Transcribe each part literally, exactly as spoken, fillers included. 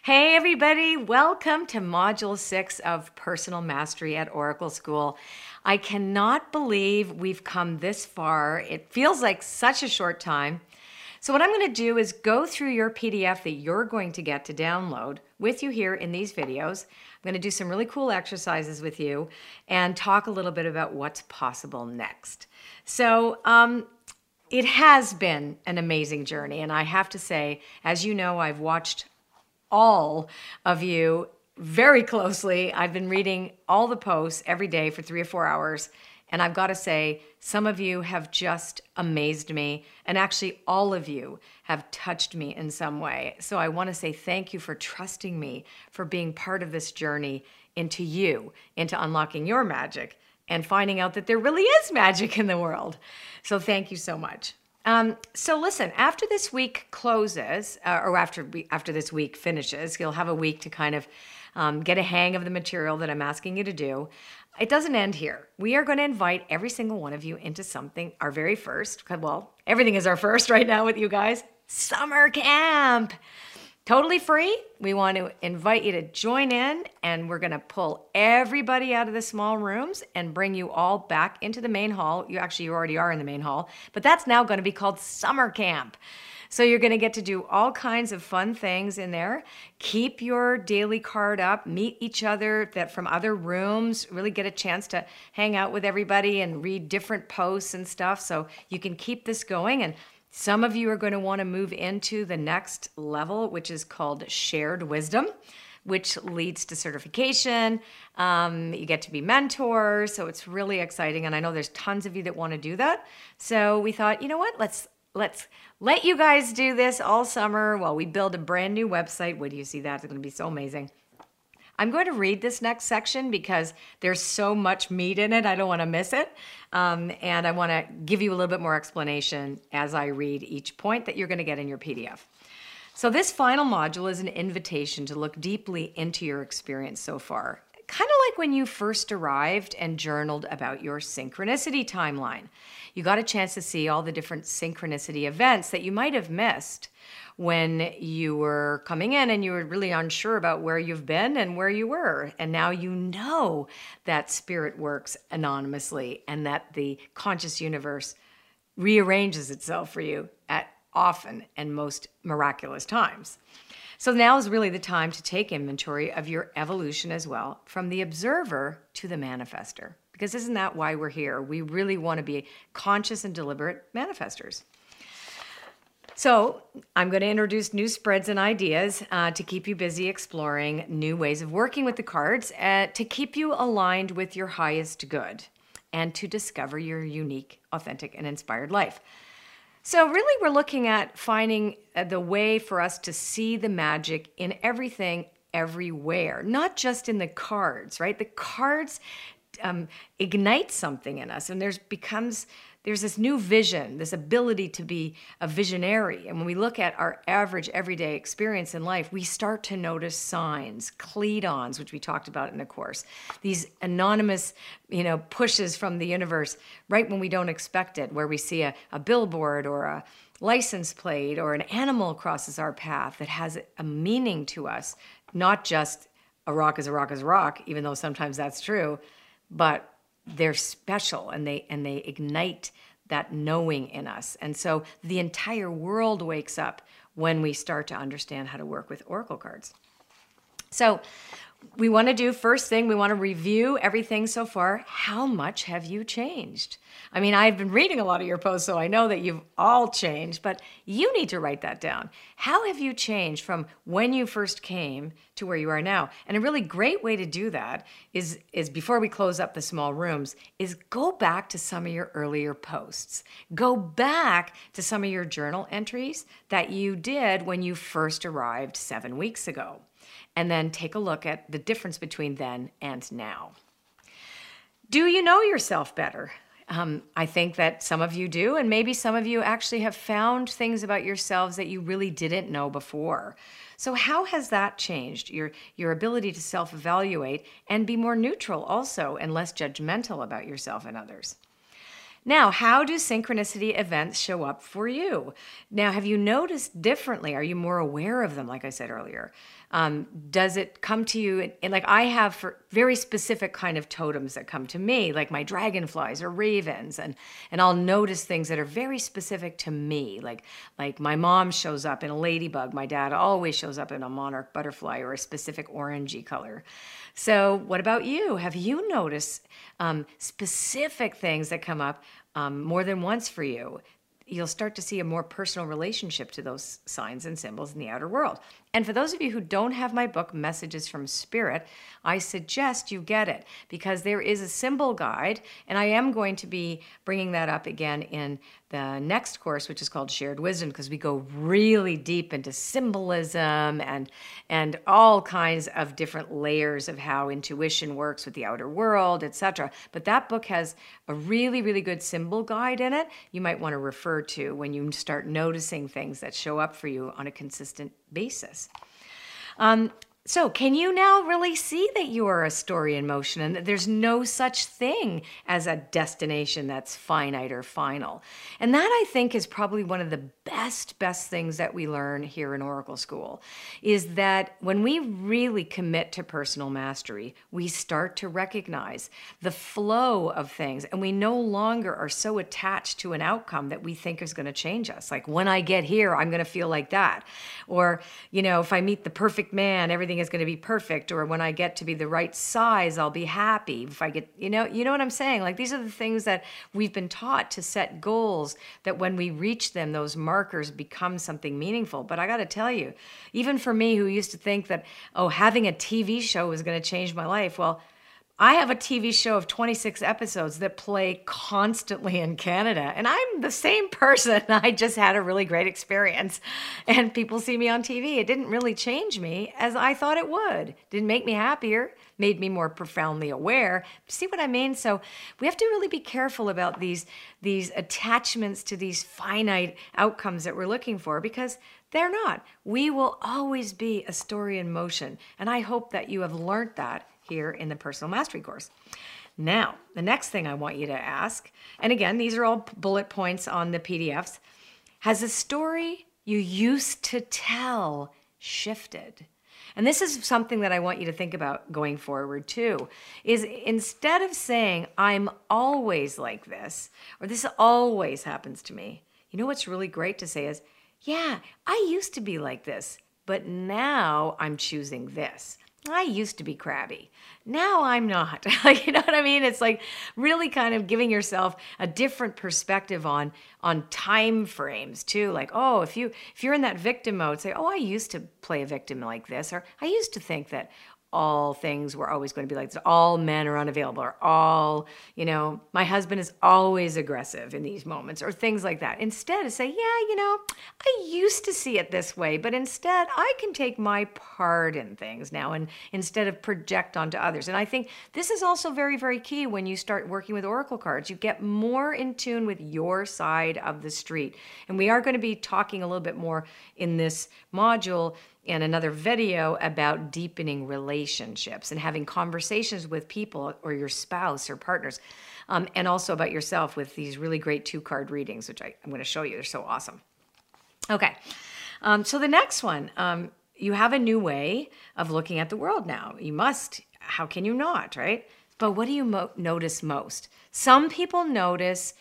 Hey everybody, welcome to Module six of Personal Mastery at Oracle School. I cannot believe we've come this far. It feels like such a short time. So what I'm going to do is go through your P D F that you're going to get to download with you here in these videos. I'm going to do some really cool exercises with you and talk a little bit about what's possible next. So um, it has been an amazing journey, and I have to say, as you know, I've watched all of you very closely. I've been reading all the posts every day for three or four hours. And I've got to say, some of you have just amazed me. And actually, all of you have touched me in some way. So I want to say thank you for trusting me, for being part of this journey into you, into unlocking your magic and finding out that there really is magic in the world. So thank you so much. Um, so listen, after this week closes, uh, or after we, after this week finishes, you'll have a week to kind of um, get a hang of the material that I'm asking you to do. It doesn't end here. We are going to invite every single one of you into something, our very first, well, everything is our first right now with you guys, summer camp. Totally free. We want to invite you to join in, and we're going to pull everybody out of the small rooms and bring you all back into the main hall. You actually you already are in the main hall, but that's now going to be called summer camp. So you're going to get to do all kinds of fun things in there. Keep your daily card up, meet each other that from other rooms, really get a chance to hang out with everybody and read different posts and stuff. So you can keep this going. And some of you are going to want to move into the next level, which is called Shared Wisdom, which leads to certification. Um, you get to be mentors, so it's really exciting. And I know there's tons of you that want to do that. So we thought, you know what, let's let's let you guys do this all summer while we build a brand new website. Wait do you see that? It's going to be so amazing. I'm going to read this next section because there's so much meat in it. I don't want to miss it. Um, and I want to give you a little bit more explanation as I read each point that you're going to get in your P D F. So this final module is an invitation to look deeply into your experience so far. Kind of like when you first arrived and journaled about your synchronicity timeline. You got a chance to see all the different synchronicity events that you might have missed when you were coming in and you were really unsure about where you've been and where you were. And now you know that spirit works anonymously and that the conscious universe rearranges itself for you at often and most miraculous times. So now is really the time to take inventory of your evolution as well, from the observer to the manifester. Because isn't that why we're here? We really want to be conscious and deliberate manifestors. So I'm going to introduce new spreads and ideas uh, to keep you busy exploring new ways of working with the cards, uh, to keep you aligned with your highest good, and to discover your unique, authentic, and inspired life. So really we're looking at finding uh, the way for us to see the magic in everything, everywhere, not just in the cards, right? The cards um, ignite something in us, and there's becomes there's this new vision, this ability to be a visionary. And when we look at our average everyday experience in life, we start to notice signs, cledons, which we talked about in the course, these anonymous, you know, pushes from the universe right when we don't expect it, where we see a, a billboard or a license plate or an animal crosses our path that has a meaning to us, not just a rock is a rock is a rock, even though sometimes that's true, but they're special and they and they ignite that knowing in us. And so the entire world wakes up when we start to understand how to work with oracle cards. So we want to do, first thing, we want to review everything so far. How much have you changed? I mean, I've been reading a lot of your posts, so I know that you've all changed, but you need to write that down. How have you changed from when you first came to where you are now? And a really great way to do that is, is before we close up the small rooms, is go back to some of your earlier posts. Go back to some of your journal entries that you did when you first arrived seven weeks ago. And then take a look at the difference between then and now. Do you know yourself better? Um, I think that some of you do, and maybe some of you actually have found things about yourselves that you really didn't know before. So how has that changed your, your ability to self-evaluate and be more neutral also and less judgmental about yourself and others? Now, how do synchronicity events show up for you? Now, have you noticed differently? Are you more aware of them, like I said earlier? Um, does it come to you? And like I have for very specific kind of totems that come to me, like my dragonflies or ravens, and and I'll notice things that are very specific to me. Like like my mom shows up in a ladybug. My dad always shows up in a monarch butterfly or a specific orangey color. So, what about you? Have you noticed um, specific things that come up um, more than once for you? You'll start to see a more personal relationship to those signs and symbols in the outer world. And for those of you who don't have my book, Messages from Spirit, I suggest you get it because there is a symbol guide, and I am going to be bringing that up again in the next course, which is called Shared Wisdom, because we go really deep into symbolism and and all kinds of different layers of how intuition works with the outer world, et cetera. But that book has a really, really good symbol guide in it you might want to refer to when you start noticing things that show up for you on a consistent basis. Um, so can you now really see that you are a story in motion and that there's no such thing as a destination that's finite or final? And that, I think, is probably one of the best, best things that we learn here in Oracle School, is that when we really commit to personal mastery, we start to recognize the flow of things, and we no longer are so attached to an outcome that we think is going to change us. Like, when I get here, I'm going to feel like that. Or, you know, if I meet the perfect man, everything is going to be perfect. Or when I get to be the right size, I'll be happy. If I get, you know, you know what I'm saying? Like, these are the things that we've been taught to set goals, that when we reach them, those markers become something meaningful. But I got to tell you, even for me, who used to think that, oh, having a T V show was going to change my life, well, I have a T V show of twenty-six episodes that play constantly in Canada, and I'm the same person. I just had a really great experience, and people see me on T V. It didn't really change me as I thought it would. Didn't make me happier, made me more profoundly aware. See what I mean? So we have to really be careful about these, these attachments to these finite outcomes that we're looking for, because they're not. We will always be a story in motion, and I hope that you have learned that here in the Personal Mastery course. Now, the next thing I want you to ask, and again, these are all bullet points on the P D Fs, has a story you used to tell shifted? And this is something that I want you to think about going forward too, is instead of saying, I'm always like this, or this always happens to me, you know what's really great to say is, yeah, I used to be like this, but now I'm choosing this. I used to be crabby. Now I'm not. You know what I mean? It's like really kind of giving yourself a different perspective on on time frames too. Like, oh, if you if you're in that victim mode, say, oh, I used to play a victim like this, or I used to think that all things were always going to be like this. All men are unavailable, or all, you know, my husband is always aggressive in these moments, or things like that. Instead, say, yeah, you know, I used to see it this way, but instead I can take my part in things now, and instead of project onto others. And I think this is also very, very key when you start working with Oracle cards. You get more in tune with your side of the street. And we are going to be talking a little bit more in this module and another video about deepening relationships and having conversations with people or your spouse or partners, um, and also about yourself with these really great two-card readings, which I, I'm going to show you. They're so awesome. Okay, um, so the next one, um, you have a new way of looking at the world now. You must. How can you not, right? But what do you mo- notice most? Some people notice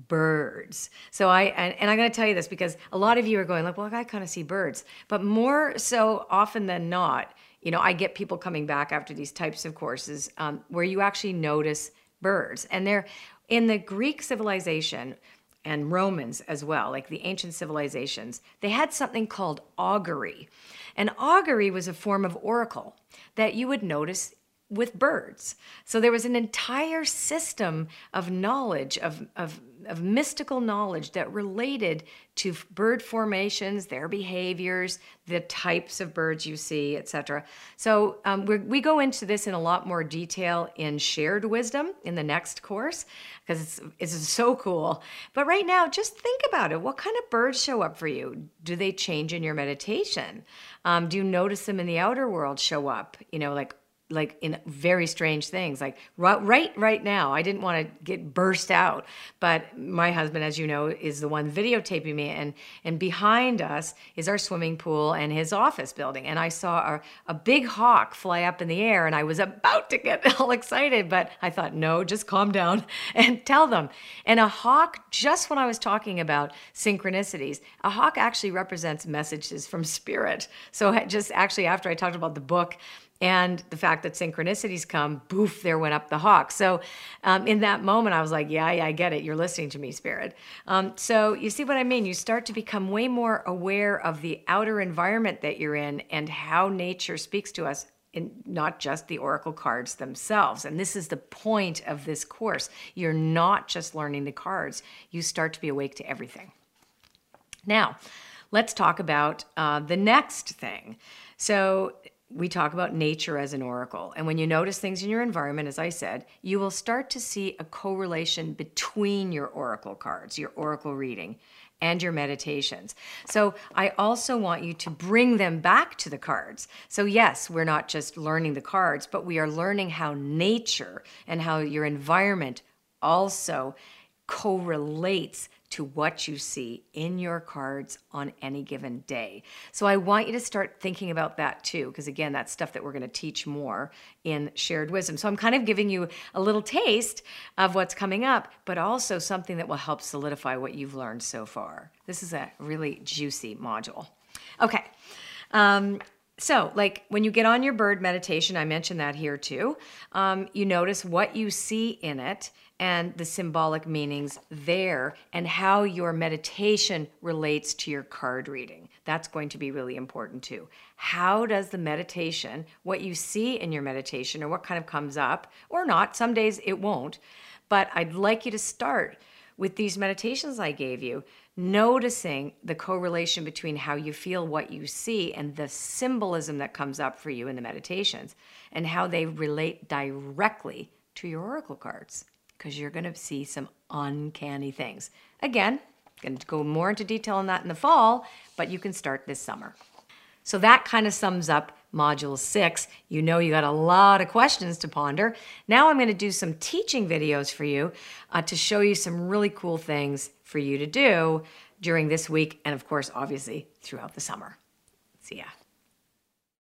birds. So I, and, and I'm going to tell you this because a lot of you are going like, well, I kind of see birds, but more so often than not, you know, I get people coming back after these types of courses um, where you actually notice birds. And they're in the Greek civilization and Romans as well, like the ancient civilizations, they had something called augury. And augury was a form of oracle that you would notice with birds. So there was an entire system of knowledge, of, of, of mystical knowledge that related to bird formations, their behaviors, the types of birds you see, et cetera. So um, we we go into this in a lot more detail in Shared Wisdom in the next course, because it's, it's so cool. But right now, just think about it. What kind of birds show up for you? Do they change in your meditation? Um, do you notice them in the outer world show up? You know, like like in very strange things. Like right, right, right now, I didn't want to get burst out, but my husband, as you know, is the one videotaping me, and and behind us is our swimming pool and his office building. And I saw a, a big hawk fly up in the air, and I was about to get all excited, but I thought, no, just calm down and tell them. And a hawk, just when I was talking about synchronicities, a hawk actually represents messages from spirit. So just actually after I talked about the book and the fact that synchronicities come, boof, there went up the hawk. So um, in that moment, I was like, yeah, yeah, I get it. You're listening to me, Spirit. Um, so you see what I mean? You start to become way more aware of the outer environment that you're in and how nature speaks to us, in not just the oracle cards themselves. And this is the point of this course. You're not just learning the cards. You start to be awake to everything. Now, let's talk about uh, the next thing. So we talk about nature as an oracle. And when you notice things in your environment, as I said, you will start to see a correlation between your oracle cards, your oracle reading, and your meditations. So I also want you to bring them back to the cards. So yes, we're not just learning the cards, but we are learning how nature and how your environment also correlates to what you see in your cards on any given day. So I want you to start thinking about that too, because again, that's stuff that we're going to teach more in Shared Wisdom. So I'm kind of giving you a little taste of what's coming up, but also something that will help solidify what you've learned so far. This is a really juicy module. Okay. Um, So, like when you get on your bird meditation, I mentioned that here too, um, you notice what you see in it and the symbolic meanings there and how your meditation relates to your card reading. That's going to be really important too. How does the meditation, what you see in your meditation or what kind of comes up or not, some days it won't, but I'd like you to start with these meditations I gave you, noticing the correlation between how you feel what you see and the symbolism that comes up for you in the meditations and how they relate directly to your oracle cards, because you're going to see some uncanny things. Again, going to go more into detail on that in the fall, but you can start this summer. So that kind of sums up Module six. You know you got a lot of questions to ponder. Now I'm going to do some teaching videos for you uh, to show you some really cool things for you to do during this week and, of course, obviously, throughout the summer. See ya.